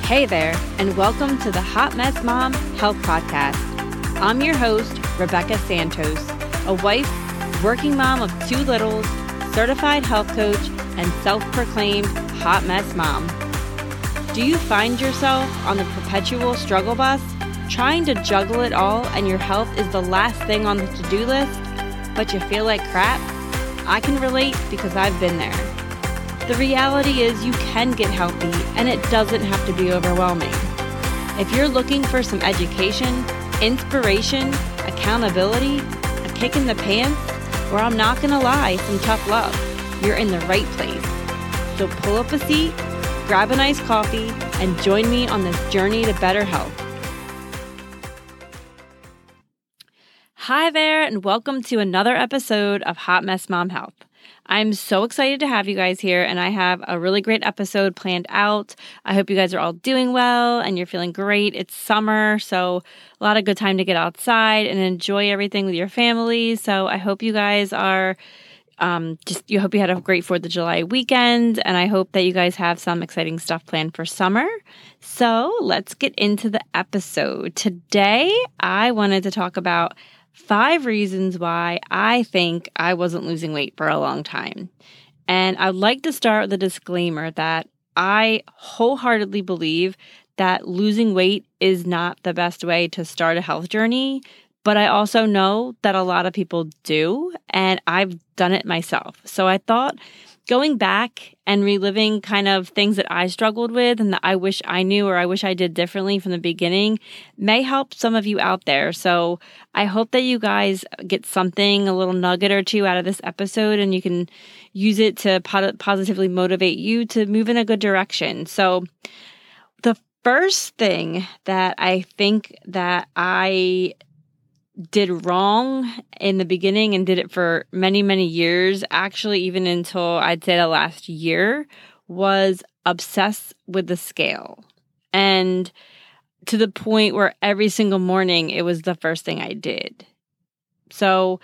Hey there, and welcome to the Hot Mess Mom Health Podcast. I'm your host, Rebecca Santos, a wife, working mom of two littles, certified health coach, and self-proclaimed hot mess mom. Do you find yourself on the perpetual struggle bus, trying to juggle it all and your health is the last thing on the to-do list, but you feel like crap? I can relate because I've been there. The reality is you can get healthy and it doesn't have to be overwhelming. If you're looking for some education, inspiration, accountability, a kick in the pants, or I'm not gonna lie, some tough love, you're in the right place. So pull up a seat, grab a nice coffee, and join me on this journey to better health. Hi there, and welcome to another episode of Hot Mess Mom Health. I'm so excited to have you guys here, and I have a really great episode planned out. I hope you guys are all doing well and you're feeling great. It's summer, so a lot of good time to get outside and enjoy everything with your family. So I hope you guys are you hope you had a great 4th of July weekend, and I hope that you guys have some exciting stuff planned for summer. So let's get into the episode. Today, I wanted to talk about 5 reasons why I think I wasn't losing weight for a long time. And I'd like to start with a disclaimer that I wholeheartedly believe that losing weight is not the best way to start a health journey, but I also know that a lot of people do, and I've done it myself. So I thought going back and reliving kind of things that I struggled with and that I wish I knew or I wish I did differently from the beginning may help some of you out there. So I hope that you guys get something, a little nugget or two out of this episode, and you can use it to positively motivate you to move in a good direction. So the first thing that I think that I did wrong in the beginning and did it for many, many years, actually even until I'd say the last year, was obsess with the scale. And to the point where every single morning it was the first thing I did. So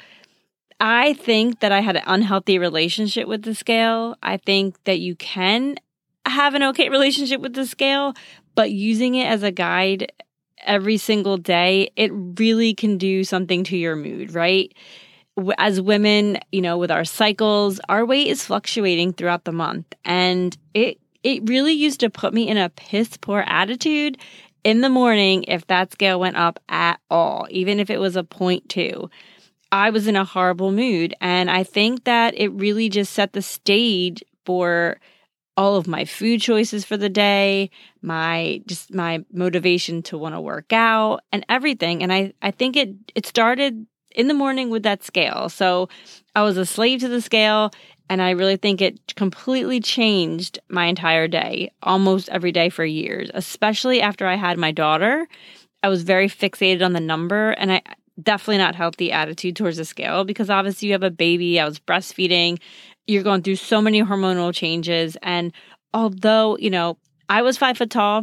I think that I had an unhealthy relationship with the scale. I think that you can have an okay relationship with the scale, but using it as a guide every single day, it really can do something to your mood, right? As women, with our cycles, our weight is fluctuating throughout the month. And it really used to put me in a piss poor attitude in the morning if that scale went up at all, even if it was a 0.2. I was in a horrible mood. And I think that it really just set the stage for all of my food choices for the day, my motivation to want to work out and everything. And I think it started in the morning with that scale. So I was a slave to the scale, and I really think it completely changed my entire day, almost every day for years, especially after I had my daughter. I was very fixated on the number, and I definitely not healthy attitude towards the scale because obviously you have a baby. I was breastfeeding. You're going through so many hormonal changes. And although, I was 5 foot tall,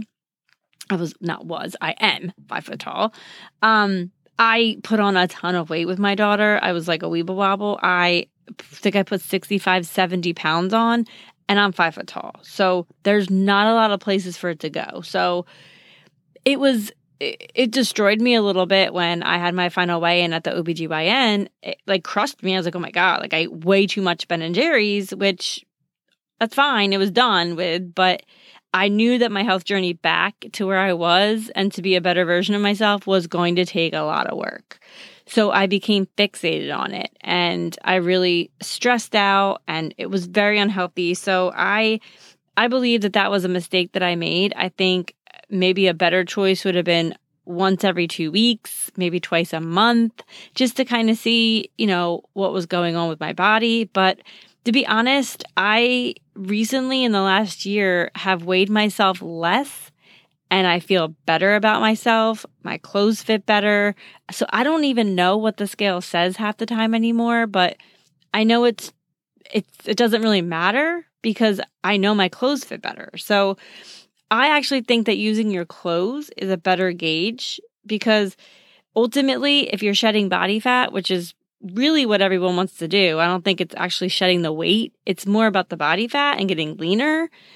I am 5 foot tall. I put on a ton of weight with my daughter. I was like a weeble wobble. I think I put 65, 70 pounds on, and I'm 5 foot tall. So there's not a lot of places for it to go. So it destroyed me a little bit when I had my final weigh-in at the OBGYN. It crushed me. I was like, oh my God, I ate way too much Ben & Jerry's, which that's fine. It was done with, but I knew that my health journey back to where I was and to be a better version of myself was going to take a lot of work. So I became fixated on it, and I really stressed out, and it was very unhealthy. So I believe that was a mistake that I made. I think maybe a better choice would have been once every 2 weeks, maybe twice a month, just to kind of see, what was going on with my body. But to be honest, I recently in the last year have weighed myself less, and I feel better about myself. My clothes fit better. So I don't even know what the scale says half the time anymore, but I know it doesn't really matter because I know my clothes fit better. So I actually think that using your clothes is a better gauge because ultimately, if you're shedding body fat, which is really what everyone wants to do, I don't think it's actually shedding the weight. It's more about the body fat and getting leaner.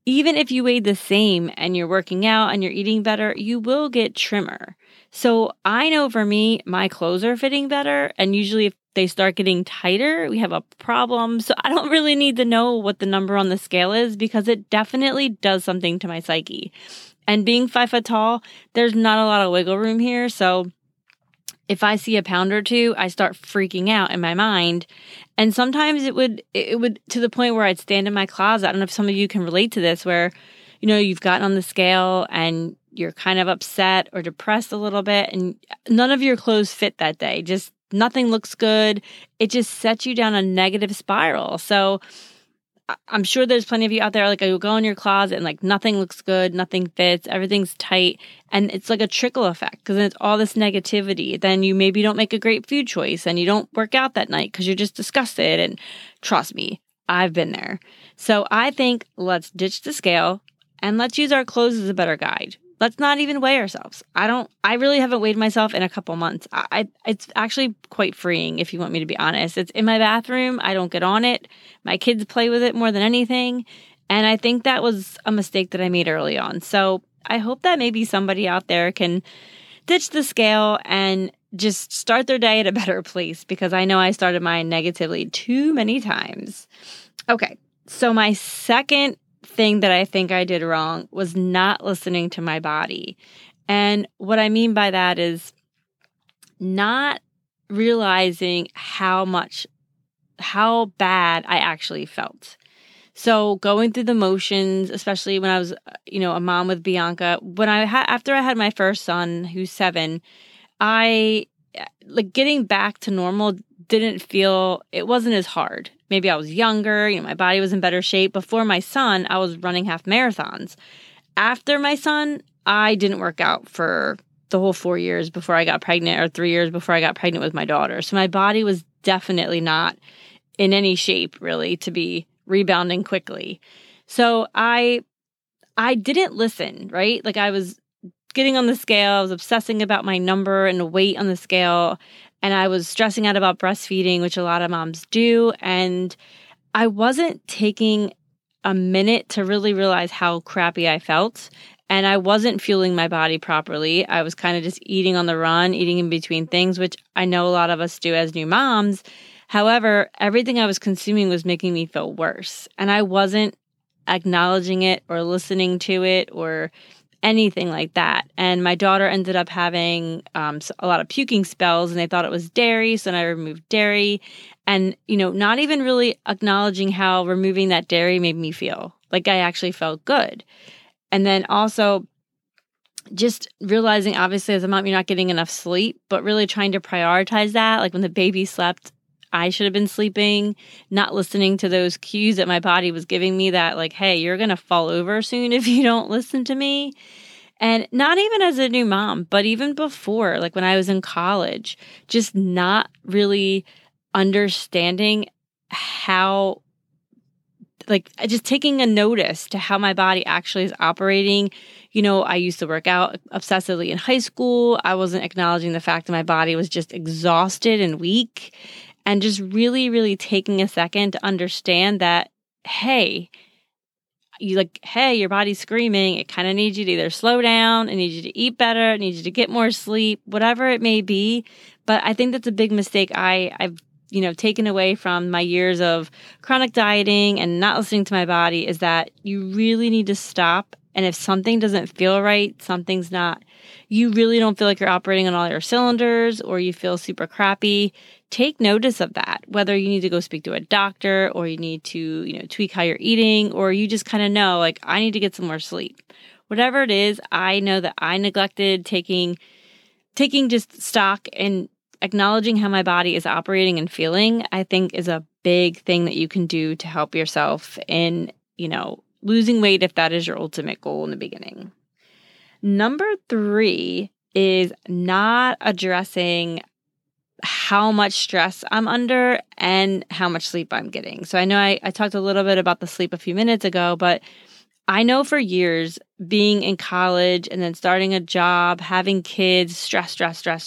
even if you weighed the same and you're working out and you're eating better, you will get trimmer. So I know for me, my clothes are fitting better. And usually if they start getting tighter, we have a problem. So I don't really need to know what the number on the scale is because it definitely does something to my psyche. And being 5 foot tall, there's not a lot of wiggle room here. So if I see a pound or two, I start freaking out in my mind. And sometimes it would to the point where I'd stand in my closet. I don't know if some of you can relate to this, where, you've gotten on the scale and you're kind of upset or depressed a little bit and none of your clothes fit that day. Just nothing looks good. It just sets you down a negative spiral. So I'm sure there's plenty of you out there, like, you'll go in your closet and like nothing looks good, nothing fits, everything's tight. And it's like a trickle effect because then it's all this negativity. Then you maybe don't make a great food choice and you don't work out that night because you're just disgusted. And trust me, I've been there. So I think let's ditch the scale and let's use our clothes as a better guide. Let's not even weigh ourselves. I really haven't weighed myself in a couple months. It's actually quite freeing, if you want me to be honest. It's in my bathroom. I don't get on it. My kids play with it more than anything. And I think that was a mistake that I made early on. So I hope that maybe somebody out there can ditch the scale and just start their day at a better place, because I know I started mine negatively too many times. Okay, so my second thing that I think I did wrong was not listening to my body. And what I mean by that is not realizing how bad I actually felt. So going through the motions, especially when I was, a mom with Bianca, after I had my first son, who's 7, getting back to normal it wasn't as hard. Maybe I was younger, my body was in better shape. Before my son, I was running half marathons. After my son, I didn't work out for the whole 4 years before I got pregnant, or 3 years before I got pregnant with my daughter. So my body was definitely not in any shape really to be rebounding quickly. So I didn't listen, right? Like, I was getting on the scale, I was obsessing about my number and the weight on the scale, and I was stressing out about breastfeeding, which a lot of moms do. And I wasn't taking a minute to really realize how crappy I felt. And I wasn't fueling my body properly. I was kind of just eating on the run, eating in between things, which I know a lot of us do as new moms. However, everything I was consuming was making me feel worse. And I wasn't acknowledging it or listening to it or anything like that. And my daughter ended up having a lot of puking spells, and they thought it was dairy. So then I removed dairy, and, not even really acknowledging how removing that dairy made me feel. Like, I actually felt good. And then also just realizing, obviously, as a mom, you're not getting enough sleep, but really trying to prioritize that. Like, when the baby slept, I should have been sleeping, not listening to those cues that my body was giving me that, like, hey, you're going to fall over soon if you don't listen to me. And not even as a new mom, but even before, like when I was in college, just not really understanding how, like, just taking a notice to how my body actually is operating. I used to work out obsessively in high school. I wasn't acknowledging the fact that my body was just exhausted and weak. And just really, really taking a second to understand that, hey, your body's screaming. It kind of needs you to either slow down, it needs you to eat better, it needs you to get more sleep, whatever it may be. But I think that's a big mistake I've taken away from my years of chronic dieting and not listening to my body, is that you really need to stop. And if something doesn't feel right, you really don't feel like you're operating on all your cylinders, or you feel super crappy, take notice of that. Whether you need to go speak to a doctor, or you need to, tweak how you're eating, or you just kind of know, like, I need to get some more sleep. Whatever it is, I know that I neglected taking just stock and acknowledging how my body is operating and feeling, I think is a big thing that you can do to help yourself in, losing weight if that is your ultimate goal in the beginning. Number 3 is not addressing how much stress I'm under and how much sleep I'm getting. So I know I talked a little bit about the sleep a few minutes ago, but I know for years, being in college and then starting a job, having kids, stress.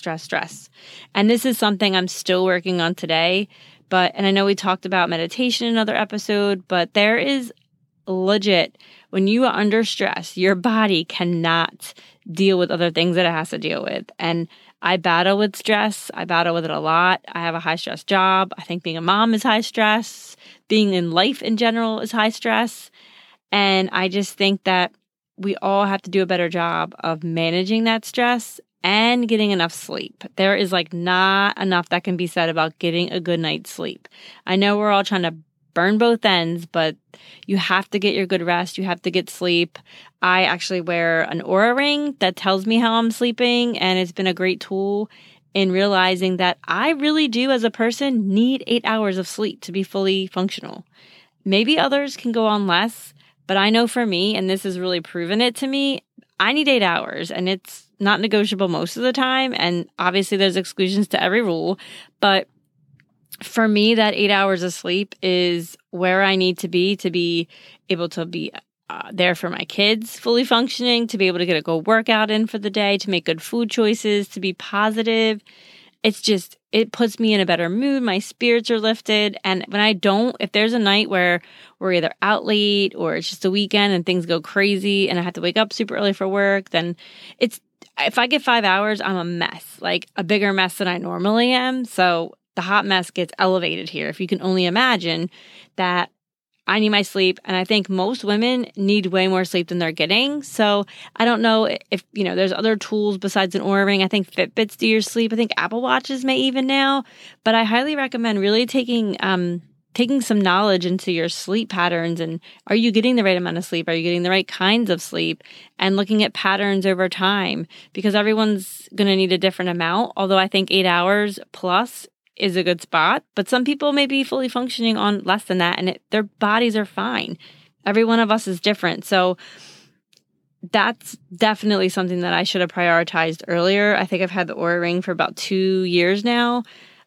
And this is something I'm still working on today. And I know we talked about meditation in another episode, but there is legit, when you are under stress, your body cannot deal with other things that it has to deal with. And I battle with stress. I battle with it a lot. I have a high stress job. I think being a mom is high stress. Being in life in general is high stress. And I just think that we all have to do a better job of managing that stress and getting enough sleep. There is not enough that can be said about getting a good night's sleep. I know we're all trying to burn both ends, but you have to get your good rest. You have to get sleep. I actually wear an Oura ring that tells me how I'm sleeping, and it's been a great tool in realizing that I really do, as a person, need 8 hours of sleep to be fully functional. Maybe others can go on less, but I know for me, and this has really proven it to me, I need 8 hours, and it's not negotiable most of the time. And obviously there's exclusions to every rule, but for me, that 8 hours of sleep is where I need to be able to be there for my kids, fully functioning, to be able to get a good workout in for the day, to make good food choices, to be positive. It puts me in a better mood. My spirits are lifted. And when I don't, if there's a night where we're either out late or it's just a weekend and things go crazy and I have to wake up super early for work, then if I get 5 hours, I'm a mess, like a bigger mess than I normally am. So the hot mess gets elevated here. If you can only imagine that I need my sleep. And I think most women need way more sleep than they're getting. So I don't know if, there's other tools besides an Oura ring. I think Fitbits do your sleep. I think Apple Watches may even now. But I highly recommend really taking some knowledge into your sleep patterns. And are you getting the right amount of sleep? Are you getting the right kinds of sleep? And looking at patterns over time, because everyone's going to need a different amount. Although I think 8 hours plus is a good spot, but some people may be fully functioning on less than that, and their bodies are fine. Every one of us is different. So that's definitely something that I should have prioritized earlier. I think I've had the Oura ring for about 2 years now.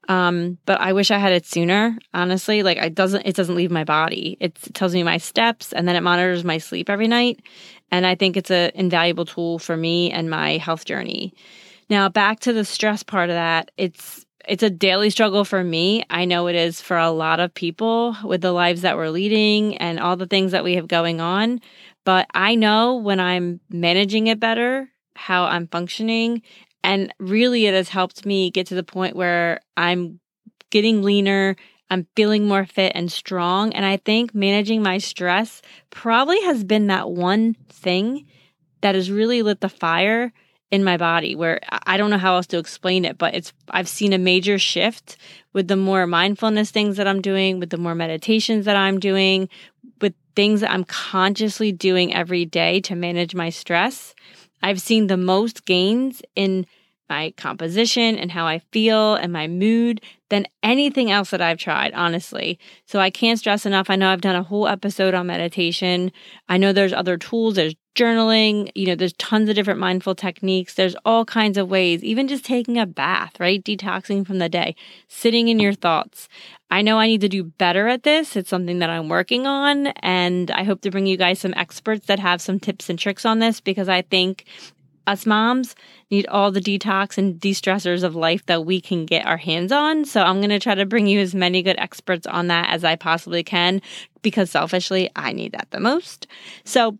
But I wish I had it sooner, honestly. It doesn't leave my body. It tells me my steps, and then it monitors my sleep every night. And I think it's an invaluable tool for me and my health journey. Now, back to the stress part of that, it's a daily struggle for me. I know it is for a lot of people with the lives that we're leading and all the things that we have going on. But I know when I'm managing it better, how I'm functioning. And really, it has helped me get to the point where I'm getting leaner. I'm feeling more fit and strong. And I think managing my stress probably has been that one thing that has really lit the fire in my body, where I don't know how else to explain it, but I've seen a major shift with the more mindfulness things that I'm doing, with the more meditations that I'm doing, with things that I'm consciously doing every day to manage my stress. I've seen the most gains in my composition and how I feel and my mood than anything else that I've tried, honestly. So I can't stress enough. I know I've done a whole episode on meditation. I know there's other tools. There's journaling. There's tons of different mindful techniques. There's all kinds of ways, even just taking a bath, right? Detoxing from the day, sitting in your thoughts. I know I need to do better at this. It's something that I'm working on. And I hope to bring you guys some experts that have some tips and tricks on this, because I think us moms need all the detox and de-stressors of life that we can get our hands on. So I'm going to try to bring you as many good experts on that as I possibly can, because selfishly, I need that the most. So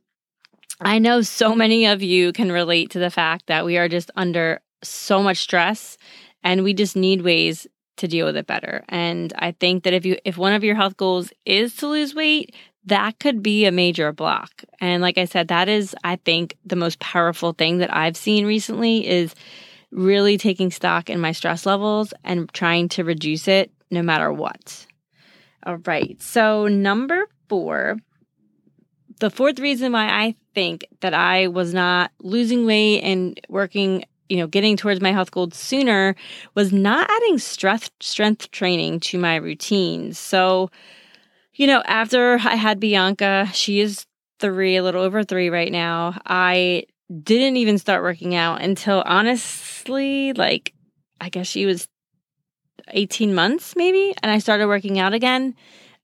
I know so many of you can relate to the fact that we are just under so much stress and we just need ways to deal with it better. And I think that if one of your health goals is to lose weight, that could be a major block. And like I said, that is, I think, the most powerful thing that I've seen recently is really taking stock in my stress levels and trying to reduce it no matter what. All right. So number 4, the fourth reason why I think that I was not losing weight and working, getting towards my health goals sooner was not adding strength training to my routines. So, after I had Bianca, she is 3, a little over 3 right now, I didn't even start working out until honestly, I guess she was 18 months maybe, and I started working out again.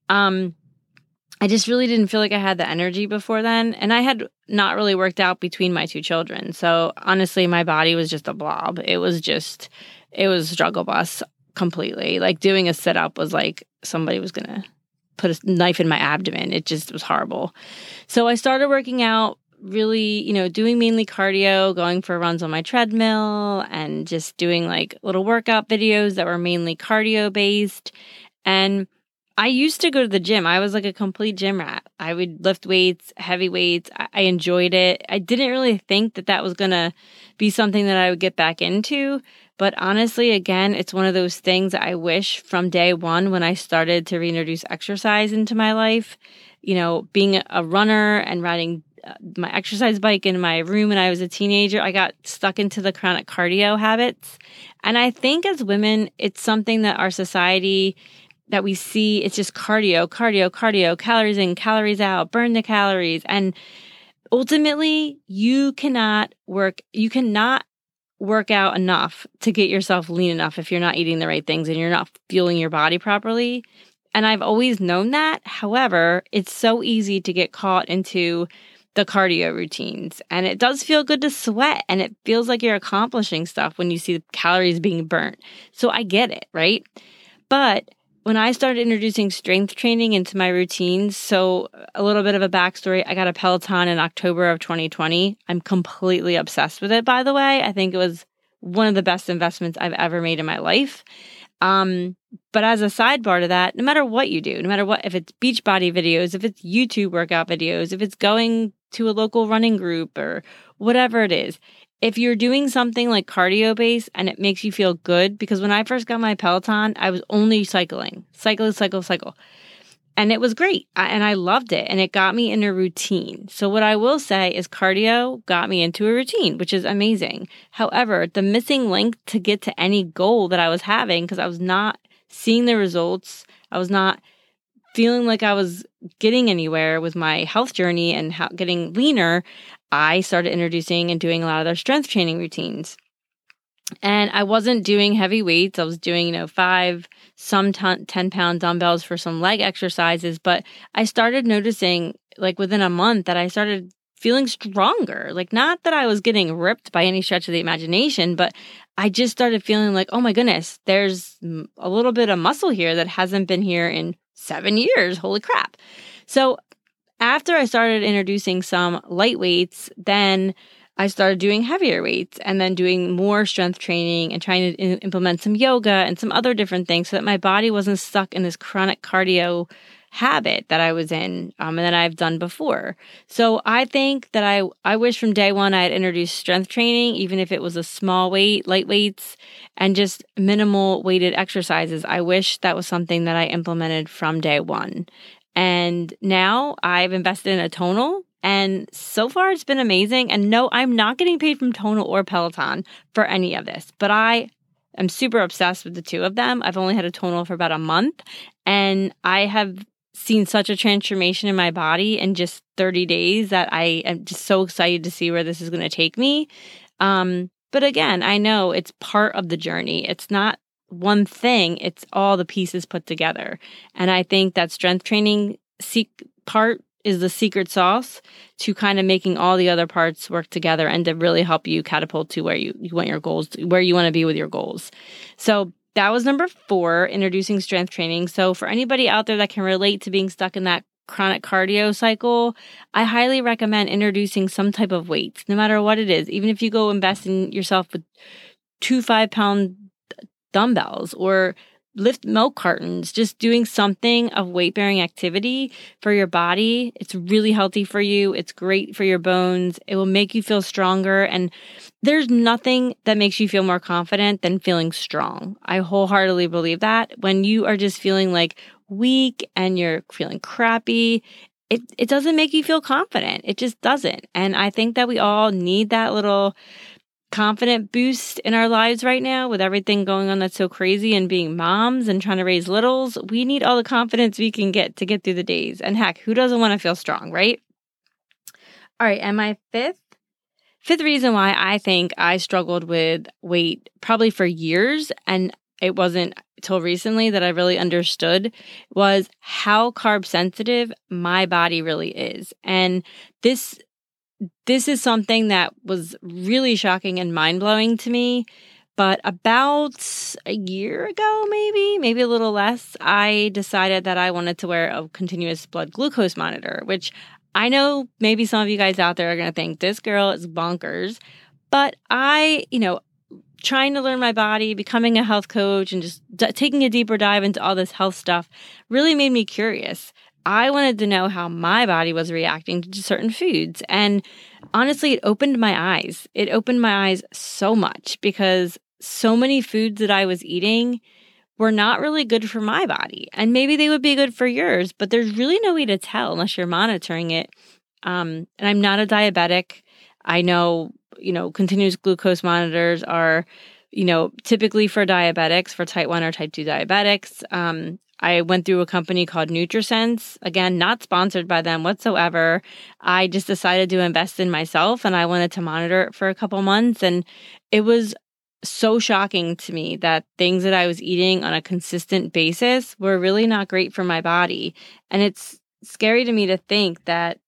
I just really didn't feel like I had the energy before then. And I had not really worked out between my 2 children. So honestly, my body was just a blob. It was struggle bus completely. Like doing a sit up was like somebody was going to put a knife in my abdomen. It just was horrible. So I started working out, really, doing mainly cardio, going for runs on my treadmill and just doing like little workout videos that were mainly cardio based. And I used to go to the gym. I was like a complete gym rat. I would lift weights, heavy weights. I enjoyed it. I didn't really think that was going to be something that I would get back into. But honestly, again, it's one of those things I wish from day one when I started to reintroduce exercise into my life, being a runner and riding my exercise bike in my room when I was a teenager, I got stuck into the chronic cardio habits. And I think as women, it's something that our society, that we see, it's just cardio, calories in, calories out, burn the calories. And ultimately, you cannot work out enough to get yourself lean enough if you're not eating the right things and you're not fueling your body properly. And I've always known that. However, it's so easy to get caught into the cardio routines. And it does feel good to sweat and it feels like you're accomplishing stuff when you see the calories being burnt. So I get it, right? But when I started introducing strength training into my routines, so a little bit of a backstory, I got a Peloton in October of 2020. I'm completely obsessed with it, by the way. I think it was one of the best investments I've ever made in my life. But as a sidebar to that, no matter what you do, no matter what, if it's Beachbody videos, if it's YouTube workout videos, if it's going to a local running group or whatever it is, if you're doing something like cardio based and it makes you feel good, because when I first got my Peloton, I was only cycle. And it was great. And I loved it. And it got me in a routine. So what I will say is cardio got me into a routine, which is amazing. However, the missing link to get to any goal that I was having, because I was not seeing the results, I was not feeling like I was getting anywhere with my health journey and getting leaner, I started introducing and doing a lot of their strength training routines. And I wasn't doing heavy weights. I was doing, 5, some 10-pound dumbbells for some leg exercises. But I started noticing, like within a month, that I started feeling stronger. Like, not that I was getting ripped by any stretch of the imagination, but I just started feeling like, oh my goodness, there's a little bit of muscle here that hasn't been here in 7 years. Holy crap. So after I started introducing some light weights, then I started doing heavier weights and then doing more strength training and trying to implement some yoga and some other different things so that my body wasn't stuck in this chronic cardio habit that I was in and that I've done before. So I think that I wish from day one I had introduced strength training, even if it was a small weight, light weights, and just minimal weighted exercises. I wish that was something that I implemented from day one. And now I've invested in a Tonal. And so far, it's been amazing. And no, I'm not getting paid from Tonal or Peloton for any of this. But I am super obsessed with the two of them. I've only had a Tonal for about a month. And I have seen such a transformation in my body in just 30 days that I am just so excited to see where this is going to take me. But again, I know it's part of the journey. It's not one thing. It's all the pieces put together. And I think that strength training part is the secret sauce to kind of making all the other parts work together and to really help you catapult to where you want your goals, where you want to be with your goals. So that was number 4, introducing strength training. So for anybody out there that can relate to being stuck in that chronic cardio cycle, I highly recommend introducing some type of weights, no matter what it is. Even if you go invest in yourself with 2 5-pound dumbbells or lift milk cartons, just doing something of weight-bearing activity for your body. It's really healthy for you. It's great for your bones. It will make you feel stronger. And there's nothing that makes you feel more confident than feeling strong. I wholeheartedly believe that. When you are just feeling like weak and you're feeling crappy, it doesn't make you feel confident. It just doesn't. And I think that we all need that little confident boost in our lives right now with everything going on that's so crazy and being moms and trying to raise littles. We need all the confidence we can get to get through the days. And heck, who doesn't want to feel strong, right? All right. And my fifth reason why I think I struggled with weight probably for years, and it wasn't till recently that I really understood, was how carb sensitive my body really is. And this is something that was really shocking and mind-blowing to me. But about a year ago, maybe a little less, I decided that I wanted to wear a continuous blood glucose monitor, which I know maybe some of you guys out there are going to think this girl is bonkers. But trying to learn my body, becoming a health coach, and just taking a deeper dive into all this health stuff really made me curious. I wanted to know how my body was reacting to certain foods. And honestly, it opened my eyes. It opened my eyes so much because so many foods that I was eating were not really good for my body. And maybe they would be good for yours, but there's really no way to tell unless you're monitoring it. And I'm not a diabetic. I know, continuous glucose monitors are, typically for diabetics, for type 1 or type 2 diabetics. I went through a company called NutriSense. Again, not sponsored by them whatsoever. I just decided to invest in myself and I wanted to monitor it for a couple months. And it was so shocking to me that things that I was eating on a consistent basis were really not great for my body. And it's scary to me to think that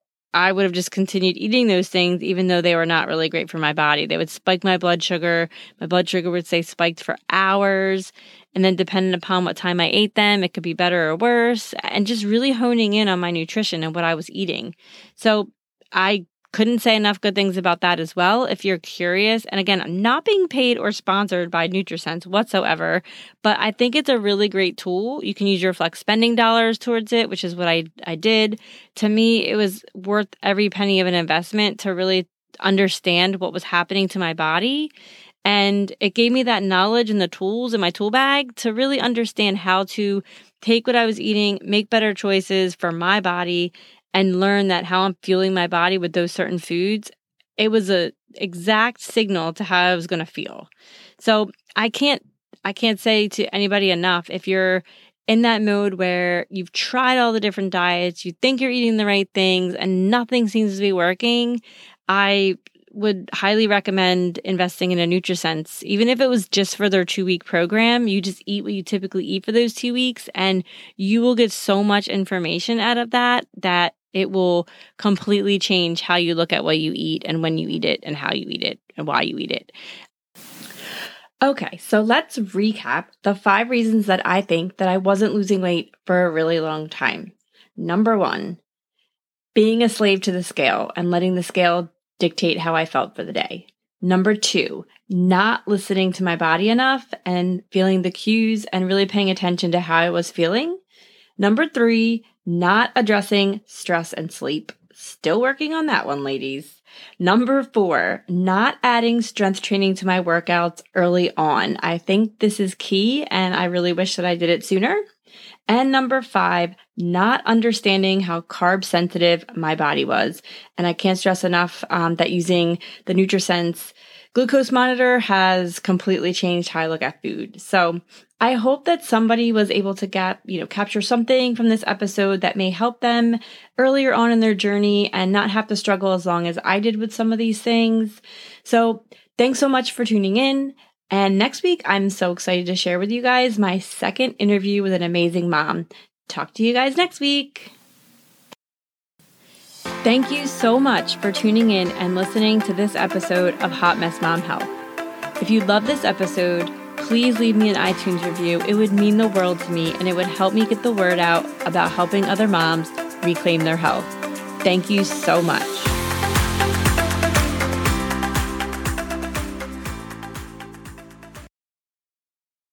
I would have just continued eating those things even though they were not really great for my body. They would spike my blood sugar. My blood sugar would stay spiked for hours. And then depending upon what time I ate them, it could be better or worse. And just really honing in on my nutrition and what I was eating. So I couldn't say enough good things about that as well. If you're curious, and again, I'm not being paid or sponsored by NutriSense whatsoever, but I think it's a really great tool. You can use your flex spending dollars towards it, which is what I did. To me, it was worth every penny of an investment to really understand what was happening to my body. And it gave me that knowledge and the tools in my tool bag to really understand how to take what I was eating, make better choices for my body, and learn that how I'm fueling my body with those certain foods, it was a exact signal to how I was going to feel. So I can't say to anybody enough, if you're in that mode where you've tried all the different diets, you think you're eating the right things and nothing seems to be working, I would highly recommend investing in a NutriSense. Even if it was just for their 2-week program, you just eat what you typically eat for those 2 weeks and you will get so much information out of that it will completely change how you look at what you eat and when you eat it and how you eat it and why you eat it. Okay, so let's recap the 5 reasons that I think that I wasn't losing weight for a really long time. Number 1, being a slave to the scale and letting the scale dictate how I felt for the day. Number 2, not listening to my body enough and feeling the cues and really paying attention to how I was feeling. Number 3, not addressing stress and sleep. Still working on that one, ladies. Number 4, not adding strength training to my workouts early on. I think this is key and I really wish that I did it sooner. And number 5, not understanding how carb sensitive my body was. And I can't stress enough that using the NutriSense glucose monitor has completely changed how I look at food. So I hope that somebody was able to capture something from this episode that may help them earlier on in their journey and not have to struggle as long as I did with some of these things. So thanks so much for tuning in. And next week, I'm so excited to share with you guys my second interview with an amazing mom. Talk to you guys next week. Thank you so much for tuning in and listening to this episode of Hot Mess Mom Health. If you love this episode, please leave me an iTunes review. It would mean the world to me and it would help me get the word out about helping other moms reclaim their health. Thank you so much.